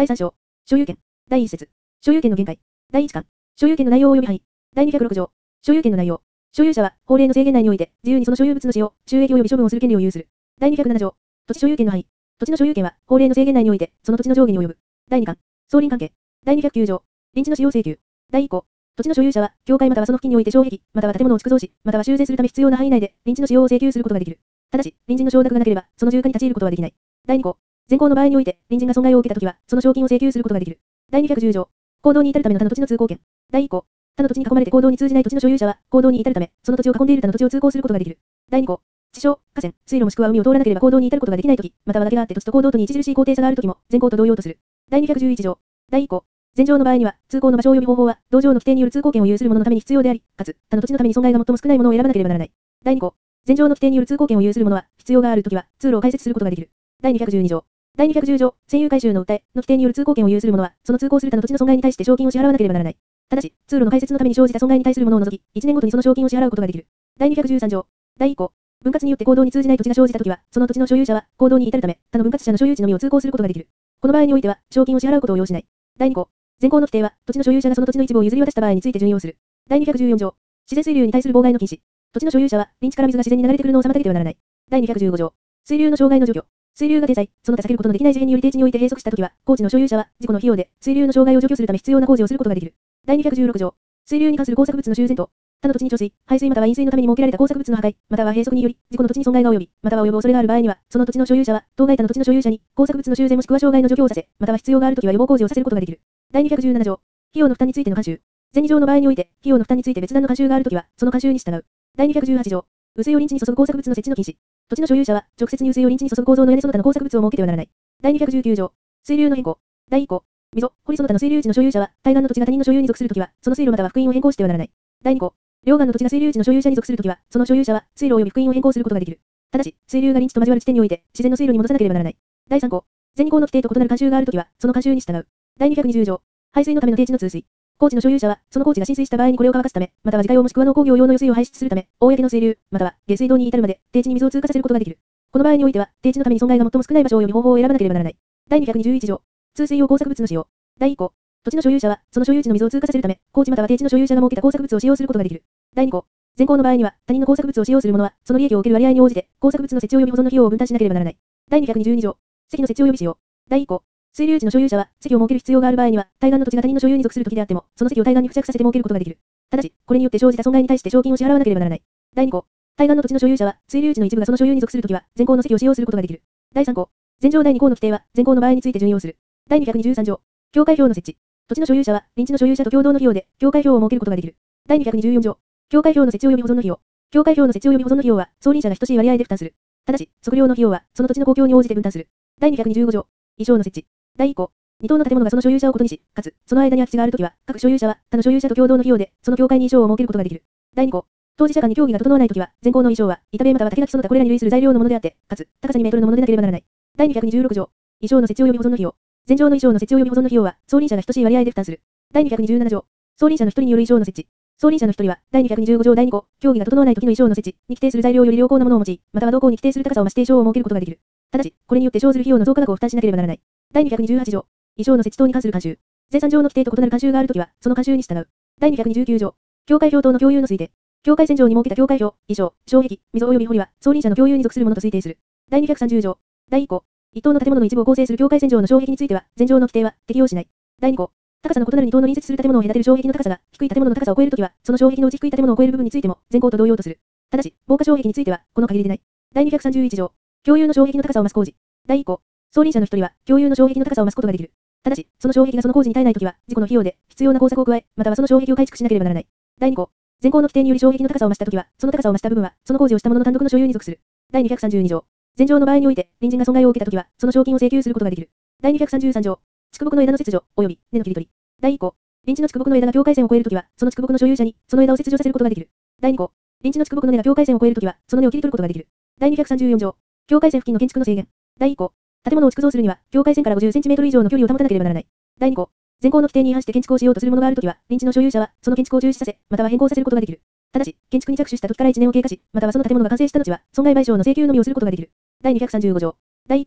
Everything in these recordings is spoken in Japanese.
第3章。所有権。第1節。所有権の限界。第1巻。所有権の内容及び範囲。第206条。所有権の内容。所有者は、法令の制限内において、自由にその所有物の使用、収益及び処分をする権利を有する。第207条。土地所有権の範囲。土地の所有権は、法令の制限内において、その土地の上下に及ぶ。第2巻。相鄰関係。第209条。臨地の使用請求。第1項。土地の所有者は、境界またはその付近において障壁、または建物を築造し、または修繕するため必要な範囲内で、臨地の使用を請求することができる。ただし、隣人の承諾がなければ、その住家に立ち入ることはできない。第2項。前項の場合において、隣人が損害を受けたときは、その賞金を請求することができる。第210条。行動に至るための他の土地の通行権。第1項。他の土地に囲まれて行動に通じない土地の所有者は、行動に至るため、その土地を囲んでいる他の土地を通行することができる。第2項。地上、河川、水路もしくは海を通らなければ行動に至ることができないとき、または崖があって土地と行動とに著しい高低差があるときも、前項と同様とする。第211条。第1項。前条の場合には、通行の場所及び方法は、同条の規定による通行権を有する者のために必要であり、かつ、他の土地のために損害が最も少ないものを選ばなければならない。第2項。前条の規定による通行権を有する者は、必要があるときは、通路を開設することができる。第212条。第210条、占有回収の訴えの規定による通行権を有する者は、その通行する他の土地の損害に対して賞金を支払わなければならない。ただし、通路の開設のために生じた損害に対するものを除き、1年ごとにその賞金を支払うことができる。第213条。第1項。分割によって行動に通じない土地が生じたときは、その土地の所有者は、行動に至るため、他の分割者の所有地のみを通行することができる。この場合においては、賞金を支払うことを要しない。第2項。前項の規定は、土地の所有者がその土地の一部を譲り渡した場合について準用する。第214条。自然水流に対する妨害の禁止。土地の所有者は、林地から水が自然に流れてくるのを妨げてはならない。第215条。水流の障害の除去。水流が停滞、その他避けることのできない事変により低地において閉塞したときは、工地の所有者は、事故の費用で、水流の障害を除去するため必要な工事をすることができる。第216条。水流に関する工作物の修繕と、他の土地に貯水、排水または飲水のために設けられた工作物の破壊、または閉塞により、事故の土地に損害が及び、または及ぶ恐れがある場合には、その土地の所有者は、当該他の土地の所有者に、工作物の修繕もしくは障害の除去をさせ、または必要があるときは予防工事をさせることができる。第217条。費用の負担についての慣習。前2条の場合において、費用の負担について別段の慣習があるときは、その慣習に従う。第218条。雨水を林地に注ぐ工作物の設置の禁止。土地の所有者は、直接に雨水を林地に注ぐ構造の屋根その他の工作物を設けてはならない。第219条。水流の変更。第1項。溝、堀その他の水流地の所有者は、対岸の土地が他人の所有に属するときは、その水路または幅員を変更してはならない。第2項。両岸の土地が水流地の所有者に属するときは、その所有者は、水路及び幅員を変更することができる。ただし、水流が林地と交わる地点において、自然の水路に戻さなければならない。第3項。前2項の規定と異なる慣習があるときは、その慣習に従う。第220条。排水のための低地の通水。工地の所有者は、その工地が浸水した場合にこれを乾かすため、または自家用もしくは農工業用の余水を排出するため、公の水流、または下水道に至るまで、低地に水を通過させることができる。この場合においては、低地のために損害が最も少ない場所及び方法を選ばなければならない。第221条。通水用工作物の使用。第1項。土地の所有者は、その所有地の水を通過させるため、工地または低地の所有者が設けた工作物を使用することができる。第2項。前項の場合には、他人の工作物を使用する者は、その利益を受ける割合に応じて、工作物の設置及び保存の費用を分担しなければならない。第222条。積の設置及び使用。第1項。水流地の所有者は、積を設ける必要がある場合には、対岸の土地が他人の所有に属する時であっても、その積を対岸に付着させて設けることができる。ただし、これによって生じた損害に対して賞金を支払わなければならない。第2項。対岸の土地の所有者は、水流地の一部がその所有に属するときは、前項の積を使用することができる。第3項。前条第2項の規定は、前項の場合について準用する。第223条。境界表の設置。土地の所有者は、臨地の所有者と共同の費用で、境界表を設けることができる。第224条。境界表の設置及び保存の費用。境界表の設置及び保存の費用は、相鄰者が等しい割合で負担する。ただし、測量の費用は、その土地の公共に応じて分担する。第225条。以上の設置。第1項。2棟の建物がその所有者を異にし、かつ、その間に空き地があるときは、各所有者は、他の所有者と共同の費用で、その境界に衣装を設けることができる。第2項。当事者間に協議が整わないときは、前項の衣装は、板塀または竹垣その他これらに類する材料のものであって、かつ、高さ2メートルのものでなければならない。第226条。衣装の設置及び保存の費用。前条の衣装の設置及び保存の費用は、相隣者が等しい割合で負担する。第227条。相隣者の一人による衣装の設置。相隣者の一人は、第225条第2項、協議が整わないときの衣装の設置に規定する材料より良好なものを用い、または同項に規定する高さを増して衣装を設けることができる。ただし、これによって生ずる費用の増加額を負担しなければならない。第228条。衣装の設置等に関する慣習。前3条の規定と異なる慣習があるときは、その慣習に従う。第229条。境界表等の共有の推定。境界線上に設けた境界表、衣装、障壁、溝及び堀は、相隣者の共有に属するものと推定する。第230条。第1項。一棟の建物の一部を構成する境界線上の障壁については、前条の規定は適用しない。第2項。高さの異なる二棟の隣接する建物を隔てる障壁の高さが低い建物の高さを超えるときは、その障壁のうち低い建物を超える部分についても、前項と同様とする。ただし、防火障壁については、この限りでない。第231条。共有の障壁の高さを増す工事。第1項。相隣者の一人は、共有の障壁の高さを増すことができる。ただし、その障壁がその工事に耐えないときは、事故の費用で必要な工作を加え、またはその障壁を改築しなければならない。第2項。前項の規定により障壁の高さを増したときは、その高さを増した部分は、その工事をした者の単独の所有に属する。第232条。前条の場合において、隣人が損害を受けたときは、その賞金を請求することができる。第233条。竹木の枝の切除、及び根の切り取り。第1項。隣地の竹木の枝が境界線を越えるときは、その竹木の所有者に、その枝を切除させることができる。第2項。隣地の竹木の根が境界線を越えるときは、その根を切り取ることができる。第234条。境界線付近の建築の制限。第1項。建物を築造するには、境界線から50センチメートル以上の距離を保たなければならない。第2項。前項の規定に違反して建築をしようとするものがあるときは、隣地の所有者は、その建築を中止させ、または変更させることができる。ただし、建築に着手した時から1年を経過し、またはその建物が完成した後は、損害賠償の請求のみをすることができる。第235条。第1項。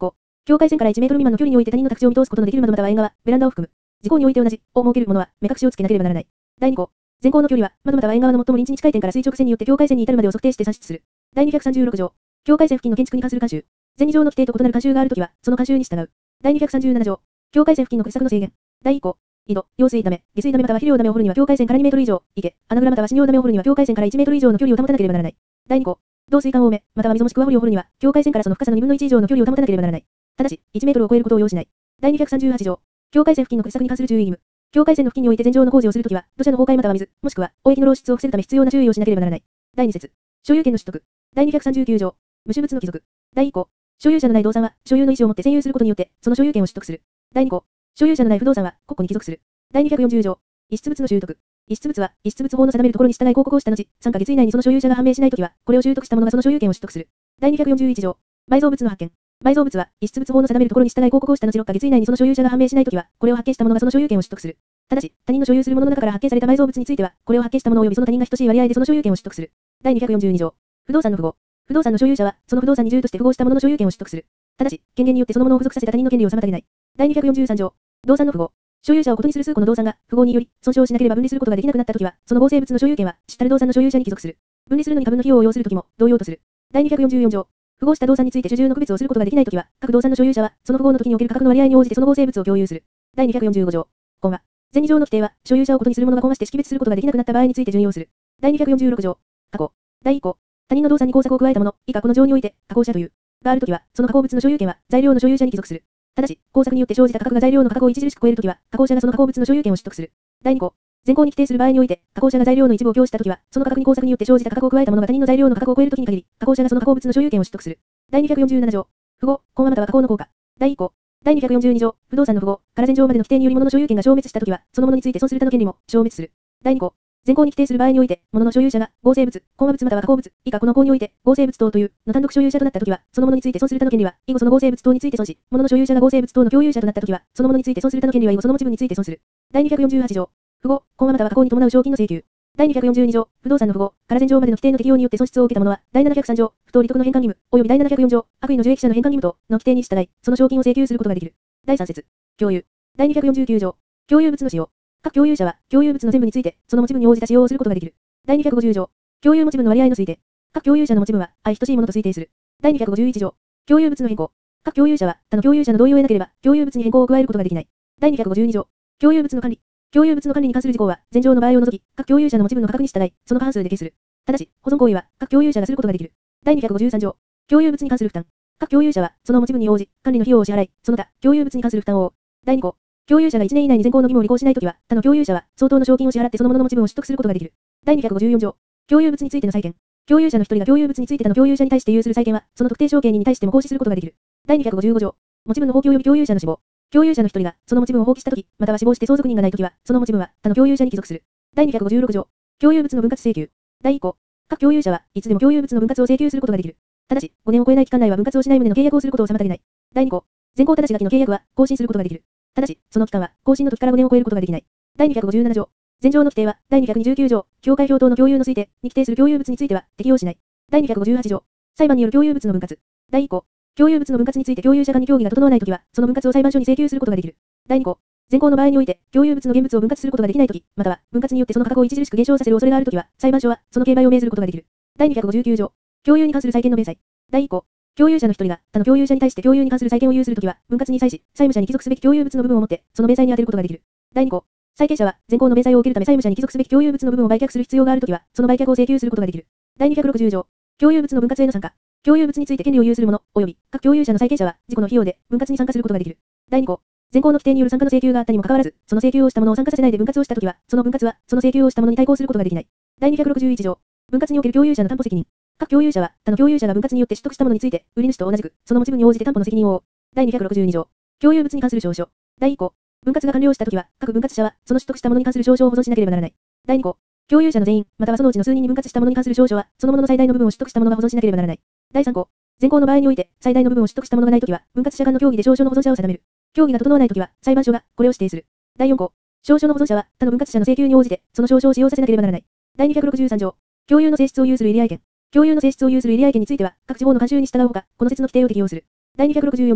境界線から1メートル未満の距離において他人の宅地を見通すことのできる窓または縁側、ベランダを含む。事項において同じ、を設けるものは、目隠しをつけなければならない。第2項。前項の距離は、窓または縁側の最も臨地に近い点から垂直線によって境界線に至るまでを測定して算出する。第236条。境界線付近の建築に関する慣習。前2条の規定と異なる慣習があるときは、その慣習に従う。第237条。境界線付近の掘削の制限。第1項。井戸、用水ダメ、下水ダメまたは肥料ダメを掘るには境界線から2メートル以上、池、穴蔵または死尿ダメを掘るには境界線から1メートル以上の距離を保たなければならない。第2項。導水管多め、または溝もしくは掘りを掘るには、境界線からその深さの2分の1以上の距離を保たなければならない。ただし、1メートルを超えることを要しない。第238条。境界線付近の掘削に関する注意義務。境界線の付近において前上の工事をするときは、土砂の崩壊または水、もしくは、汚液の漏出を防ぐため必要な注意をしなければならない。第2節。所有権の取得。第239条。無種物の帰属。第1項。所有者のない動産は、所有の意思を持って占有することによって、その所有権を取得する。第2項。所有者のない不動産は、国庫に帰属する。第240条。遺失物の習得。遺失物は、遺失物法の定めるところに従い広告をした後、3ヶ月以内にその所有者が判明しないときは、これを習得した者がその所有権を取得する。第241条。埋蔵物の発見。埋蔵物は、遺失物法の定めるところに従い広告をした後6ヶ月以内にその所有者が判明しないときは、これを発見した者がその所有権を取得する。ただし、他人の所有する者の中から発見された埋蔵物については、これを発見した者及びその他人が等しい割合でその所有権を取得する。第242条。不動産の符合。不動産の所有者は、その不動産に住として符合した者の所有権を取得する。ただし、権限によってその者を付属させた他人の権利を妨げない。第243条。動産の符合。所有者を異にする数個の動産が、符合により、損傷しなければ分離することができなくなったときは、その合成物の所有権は、主たる動産の所有者に帰属する。分離するのに株の費用を要するときも、同様とする。第244条。符合した動産について主従の区別をすることができないときは、各動産の所有者は、その符合の時における価格の割合に応じてその合成物を共有する。第245条。コンマ。前2条の規定は、所有者を異にする者がコンマして識別することができなくなった場合について準用する。第246条。過去。第1項。他人の動産に工作を加えたもの、以下この条において、加工者という。があるときは、その加工物の所有権は、材料の所有者に帰属する。ただし、工作によって生じた価格が材料の価格を著しく超えるときは、加工者がその加工物の所有権を取得する。第2項。前項に規定する場合において、加工者が材料の一部を供したときは、その価格に工作によって生じた価格を加えたものが他人の材料の価格を超えるときに限り、加工者がその加工物の所有権を取得する。第247条。符合、コンマまたは加工の効果。第1項。第242条。不動産の符合から前条までの規定により物の所有権が消滅したときは、その物について損する他の権利も消滅する。第2項。前項に規定する場合において、物の所有者が合成物、コンマ物または加工物、以下この項において、合成物等というの単独所有者となったときは、その物について損する他の権利は、以後その合成物等について損し、物の所有者が合成物等の共有者となったときは、その物について損する他の権利は以後その持ち分について損する。第248条。符合、コンマまたは加工に伴う賞金の請求。第242条。不動産の符合から前条までの規定の適用によって損失を受けた者は、第703条、不当利得の返還義務、及び第704条、悪意の受益者の返還義務等の規定に従い、その賞金を請求することができる。第3節。共有。第249条。共有物の使用。各共有者は、共有物の全部について、その持ち分に応じた使用をすることができる。第250条。共有持ち分の割合の推定。各共有者の持ち分は、相等しいものと推定する。第251条。共有物の変更。各共有者は、他の共有者の同意を得なければ、共有物に変更を加えることができない。第252条。共有物の管理。共有物の管理に関する事項は、前条の場合を除き、各共有者の持ち分の価格に従い、その過半数で決する。ただし、保存行為は、各共有者がすることができる。第253条。共有物に関する負担。各共有者は、その持ち分に応じ、管理の費用を支払い、その他、共有物に関する負担を負う。第2項。共有者が1年以内に前項の義務を履行しないときは、他の共有者は、相当の賞金を支払ってその物の持ち分を取得することができる。第254条。共有物についての債権。共有者の一人が共有物について他の共有者に対して有する債権は、その特定証券人に対しても行使することができる。第255条。持ち分の放棄及び共有者の死亡。共有者の一人が、その持ち分を放棄したとき、または死亡して相続人がないときは、その持ち分は、他の共有者に帰属する。第256条。共有物の分割請求。第1項。各共有者はいつでも共有物の分割を請求することができる。ただし、5年を超えない期間内は分割をしない旨の契約をすることを妨げない。第2項。前項ただし書きの契約は、更新することができる。ただし、その期間は、更新の時から5年を超えることができない。第257条。前条の規定は、第229条、境界表等の共有の推定に規定する共有物については、適用しない。第258条。裁判による共有物の分割。第1項。共有物の分割について共有者間に協議が整わないときは、その分割を裁判所に請求することができる。第2項。前項の場合において、共有物の現物を分割することができないとき、または、分割によってその価格を著しく減少させる恐れがあるときは、裁判所は、その競売を命ずることができる。第259条。共有に関する債権の明細。第1項。共有者の一人が、他の共有者に対して共有に関する債権を有するときは、分割に際し、債務者に帰属すべき共有物の部分をもって、その明細に充てることができる。第2項。債権者は、前項の明細を受けるため債務者に帰属すべき共有物の部分を売却する必要があるときは、その売却を請求することができる。第260条。共有物の分割への参加。共有物について権利を有する者、及び、各共有者の債権者は、自己の費用で、分割に参加することができる。第2項。前項の規定による参加の請求があったにもかかわらず、その請求をした者を参加させないで分割をしたときは、その分割は、その請求をした者に対抗することができない。第261条。分割における共有者の担保責任。各共有者は、他の共有者が分割によって取得したものについて、売り主と同じく、その持ち分に応じて担保の責任を負う。第262条。共有物に関する証書。第1項。分割が完了したときは、各分割者は、その取得したものに関する証書を保存しなければならない。第2項。共有者の全員、またはそのうちの数人に分割したものに関する証書は、そのものの最大の部分を取得したものが保存しなければならない。第3項。前項の場合において、最大の部分を取得したものがないときは、分割者間の協議で証書の保存者を定める。協議が整わないときは、裁判所が、これを指定する。第4項。証書の保存者は、他の分割者の請求に応じて、その証書を使用させなければならない。第263条。共有の性質を有する入り合い権。共有の性質を有する入り合い権については、各地方の慣習に従うほか、この説の規定を適用する。第264条。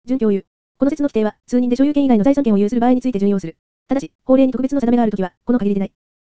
準共有。この説の規定は、数人で所有権以外の財産権を有する場合について準用する。ただし、法令に特別の定めがあるときは、この限りでない。